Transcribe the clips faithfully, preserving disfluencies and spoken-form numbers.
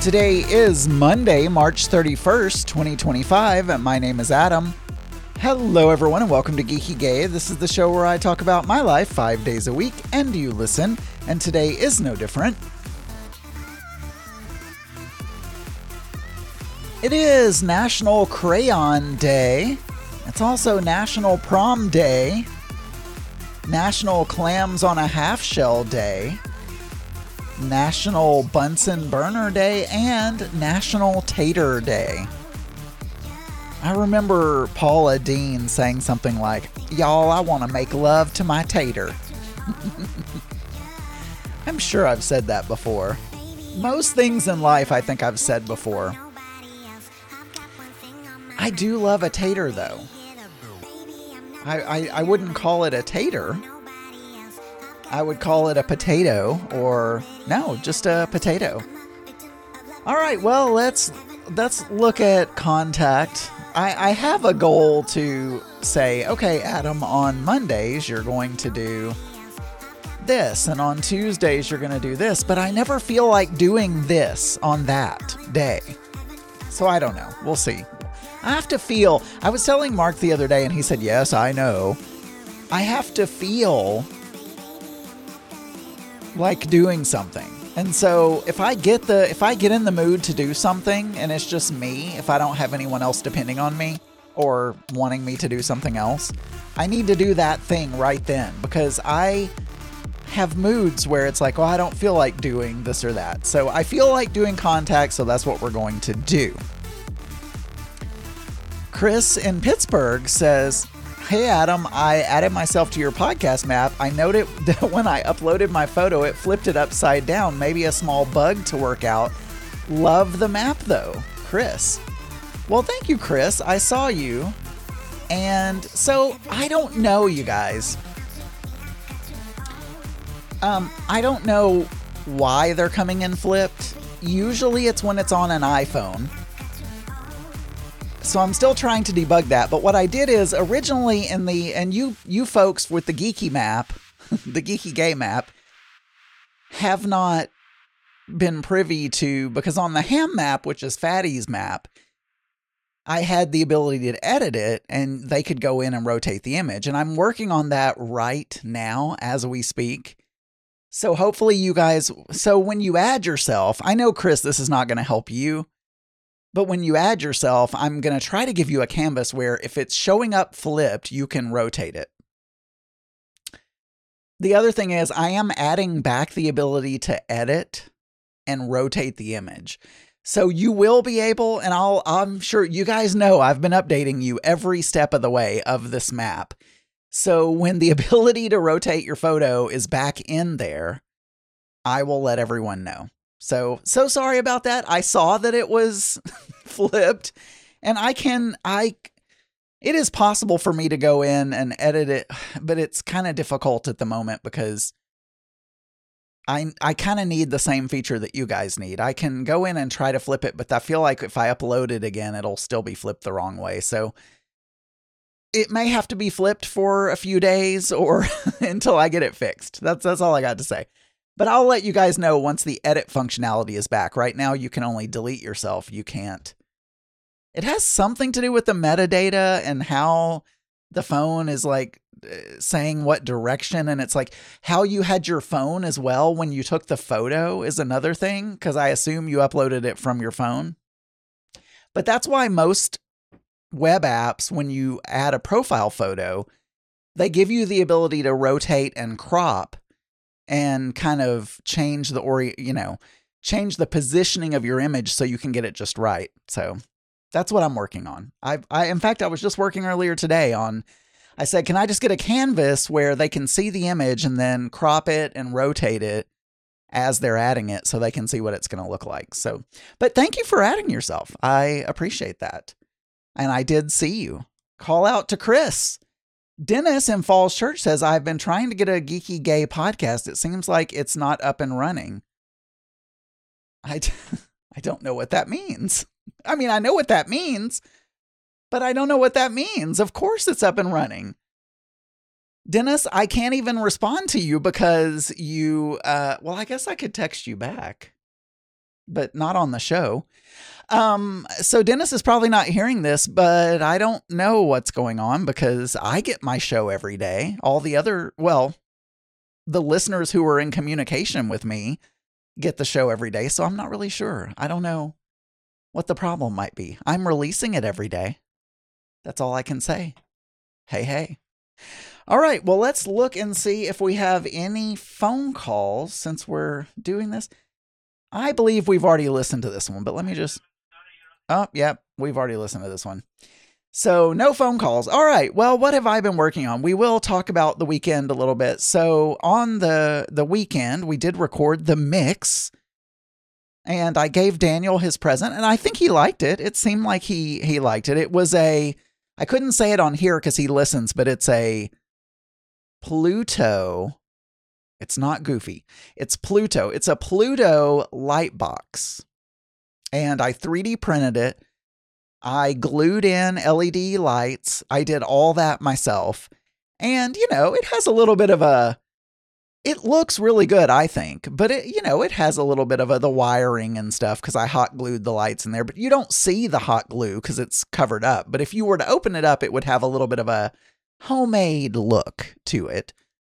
Today is Monday, March thirty-first, twenty twenty-five. My name is Adam. Hello, everyone, and welcome to Geeky Gay. This is the show where I talk about my life five days a week, and you listen, and today is no different. It is National Crayon Day. It's also National Prom Day, National Clams on a Half Shell Day, National Bunsen Burner Day, and National Tater Day. I remember Paula Deen saying something like, "Y'all, I want to make love to my tater." I'm sure I've said that before. Most things in life I think I've said before. I do love a tater, though. I, I, I wouldn't call it a tater. I would call it a potato, or no, just a potato. All right, well, let's let's look at contact. I, I have a goal to say, okay, Adam, on Mondays you're going to do this, and on Tuesdays you're going to do this, but I never feel like doing this on that day. So I don't know. We'll see. I have to feel, I was telling Mark the other day, and he said, yes, I know. I have to feel like doing something. And so if I get the if I get in the mood to do something and it's just me, if I don't have anyone else depending on me or wanting me to do something else, I need to do that thing right then, because I have moods where it's like, well, I don't feel like doing this or that. So I feel like doing contact, so that's what we're going to do. Chris in Pittsburgh says, "Hey Adam, I added myself to your podcast map. I noted that when I uploaded my photo, it flipped it upside down. Maybe a small bug to work out. Love the map though, Chris." Well, thank you, Chris. I saw you. And so I don't know, you guys. Um, I don't know why they're coming in flipped. Usually it's when it's on an iPhone. So I'm still trying to debug that. But what I did is originally in the, and you you folks with the Geeky map, the Geeky Gay map, have not been privy to, because on the Ham map, which is Fatty's map, I had the ability to edit it and they could go in and rotate the image. And I'm working on that right now as we speak. So hopefully you guys, so when you add yourself, I know, Chris, this is not going to help you. But when you add yourself, I'm going to try to give you a canvas where if it's showing up flipped, you can rotate it. The other thing is I am adding back the ability to edit and rotate the image. So you will be able, and I'll, I'm sure you guys know I've been updating you every step of the way of this map. So when the ability to rotate your photo is back in there, I will let everyone know. So, so sorry about that. I saw that it was flipped, and I can, I, it is possible for me to go in and edit it, but it's kind of difficult at the moment because I, I kind of need the same feature that you guys need. I can go in and try to flip it, but I feel like if I upload it again, it'll still be flipped the wrong way. So it may have to be flipped for a few days or until I get it fixed. That's, that's all I got to say. But I'll let you guys know once the edit functionality is back. Right now, you can only delete yourself. You can't. It has something to do with the metadata and how the phone is like saying what direction. And it's like how you had your phone as well when you took the photo is another thing, because I assume you uploaded it from your phone. But that's why most web apps, when you add a profile photo, they give you the ability to rotate and crop and kind of change the, or, you know, change the positioning of your image so you can get it just right. So that's what I'm working on. I, I, in fact, I was just working earlier today on, I said, can I just get a canvas where they can see the image and then crop it and rotate it as they're adding it so they can see what it's going to look like. So, but thank you for adding yourself. I appreciate that. And I did see you. Call out to Chris. Dennis in Falls Church says, I've been trying to get a Geeky Gay podcast. It seems like it's not up and running. I, I don't know what that means. I mean, I know what that means, but I don't know what that means. Of course it's up and running. Dennis, I can't even respond to you because you, uh, well, I guess I could text you back. but not on the show. Um, so Dennis is probably not hearing this, but I don't know what's going on because I get my show every day. All the other, well, the listeners who are in communication with me get the show every day. So I'm not really sure. I don't know what the problem might be. I'm releasing it every day. That's all I can say. Hey, hey. All right. Well, let's look and see if we have any phone calls since we're doing this. I believe we've already listened to this one, but let me just... Oh, yep, we've already listened to this one. So no phone calls. All right. Well, what have I been working on? We will talk about the weekend a little bit. So on the, the weekend, we did record the mix and I gave Daniel his present and I think he liked it. It seemed like he, he liked it. It was a, I couldn't say it on here because he listens, but it's a Pluto. It's not Goofy. It's Pluto. It's a Pluto light box. And I three D printed it. I glued in L E D lights. I did all that myself. And, you know, it has a little bit of a, it looks really good, I think. But, it, you know, it has a little bit of a, the wiring and stuff because I hot glued the lights in there. But you don't see the hot glue because it's covered up. But if you were to open it up, it would have a little bit of a homemade look to it.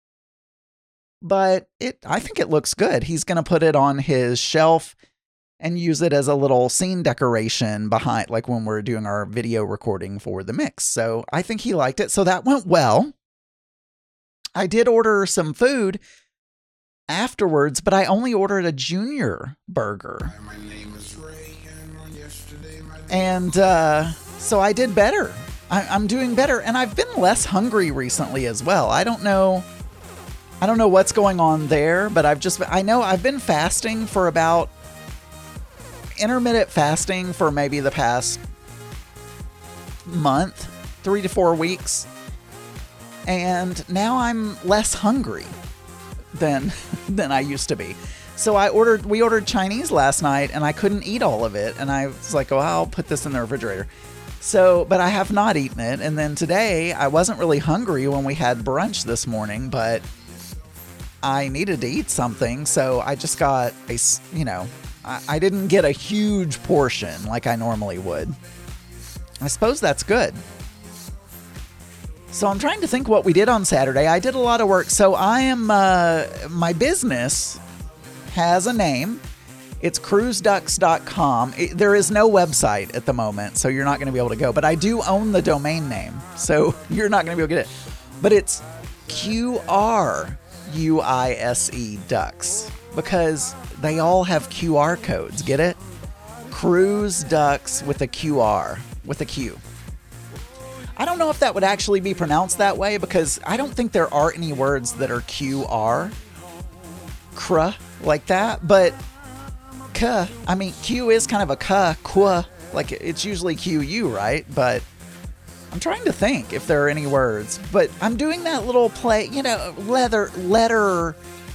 But it, I think it looks good. He's going to put it on his shelf and use it as a little scene decoration behind, like when we're doing our video recording for the mix. So I think he liked it. So that went well. I did order some food afterwards, but I only ordered a junior burger. And uh, so I did better. I, I'm doing better. And I've been less hungry recently as well. I don't know. I don't know what's going on there, but I've just, I know I've been fasting for about intermittent fasting for maybe the past month, three to four weeks. And now I'm less hungry than, than I used to be. So I ordered, we ordered Chinese last night and I couldn't eat all of it. And I was like, oh, I'll put this in the refrigerator. So, but I have not eaten it. And then today I wasn't really hungry when we had brunch this morning, but I needed to eat something. So I just got a, you know, I didn't get a huge portion like I normally would. I suppose that's good. So I'm trying to think what we did on Saturday. I did a lot of work. So I am, uh, my business has a name. It's cruise ducks dot com. It, there is no website at the moment, so you're not going to be able to go. But I do own the domain name, so you're not going to be able to get it. But it's Q R U I S E Ducks because they all have Q R codes. Get it? Cruise Ducks with a Q R, with a Q. I don't know if that would actually be pronounced that way because I don't think there are any words that are Q R, cr, like that. But K, I mean, Q is kind of a K, Qu, like it's usually Q U, right? But I'm trying to think if there are any words. But I'm doing that little play, you know, leather, letter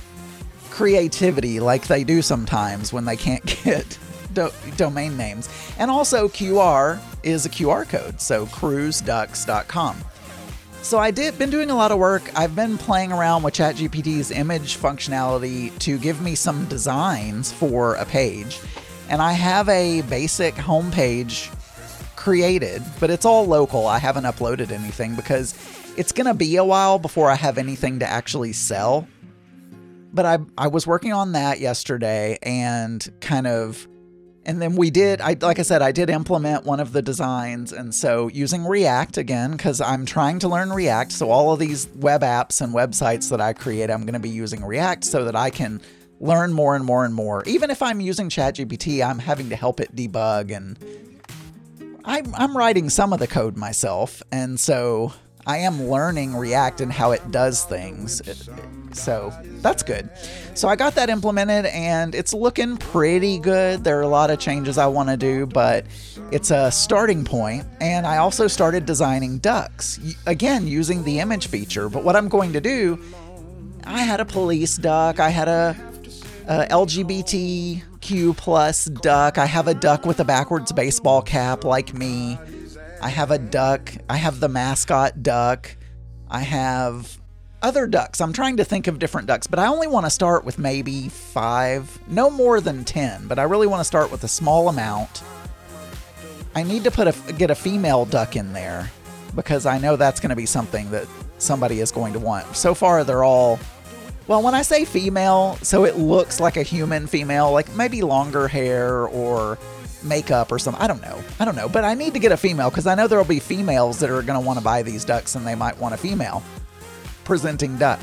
creativity like they do sometimes when they can't get do- domain names. And also Q R is a Q R code, so cruise ducks dot com. So I did been doing a lot of work. I've been playing around with ChatGPT's image functionality to give me some designs for a page. And I have a basic homepage created, but it's all local. I haven't uploaded anything because it's going to be a while before I have anything to actually sell. But I I was working on that yesterday and kind of, and then we did, I like I said, I did implement one of the designs. And so using React again, because I'm trying to learn React. So all of these web apps and websites that I create, I'm going to be using React so that I can learn more and more and more. Even if I'm using ChatGPT, I'm having to help it debug and I'm, I'm writing some of the code myself. And so I am learning React and how it does things. So that's good. So I got that implemented and it's looking pretty good. There are a lot of changes I want to do, but it's a starting point. And I also started designing ducks, again, using the image feature. But what I'm going to do, I had a police duck. I had a, a L G B T Q plus duck. I have a duck with a backwards baseball cap like me. I have a duck. I have the mascot duck. I have other ducks. I'm trying to think of different ducks, but I only want to start with maybe five, no more than ten, but I really want to start with a small amount. I need to put a, get a female duck in there because I know that's going to be something that somebody is going to want. So far, they're all, well, when I say female, so it looks like a human female, like maybe longer hair or makeup or something. I don't know. I don't know. But I need to get a female because I know there will be females that are going to want to buy these ducks and they might want a female presenting duck.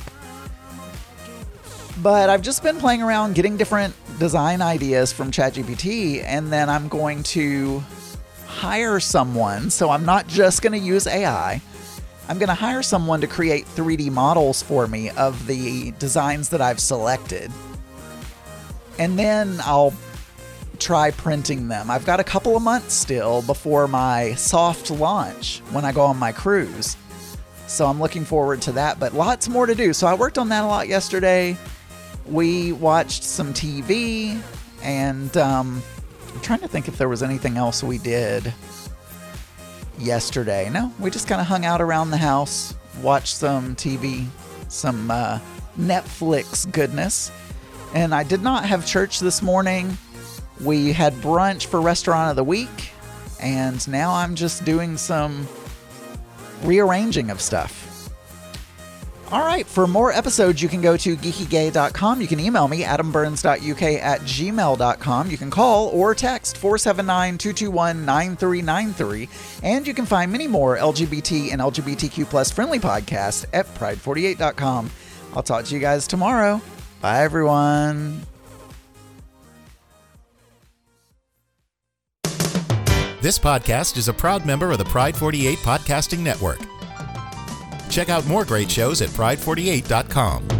But I've just been playing around getting different design ideas from ChatGPT, and then I'm going to hire someone. So I'm not just going to use A I. I'm going to hire someone to create three D models for me of the designs that I've selected. And then I'll try printing them. I've got a couple of months still before my soft launch when I go on my cruise. So I'm looking forward to that, but lots more to do. So I worked on that a lot yesterday. We watched some T V, and um, I'm trying to think if there was anything else we did yesterday. No, we just kind of hung out around the house, watched some T V, some uh, Netflix goodness. And I did not have church this morning. We had brunch for Restaurant of the Week, and now I'm just doing some rearranging of stuff. All right, for more episodes, you can go to geeky gay dot com. You can email me, adam burns dot u k at gmail dot com. You can call or text four seven nine, two two one, nine three nine three. And you can find many more L G B T and L G B T Q plus friendly podcasts at pride forty-eight dot com. I'll talk to you guys tomorrow. Bye, everyone. This podcast is a proud member of the Pride forty-eight Podcasting Network. Check out more great shows at pride forty-eight dot com.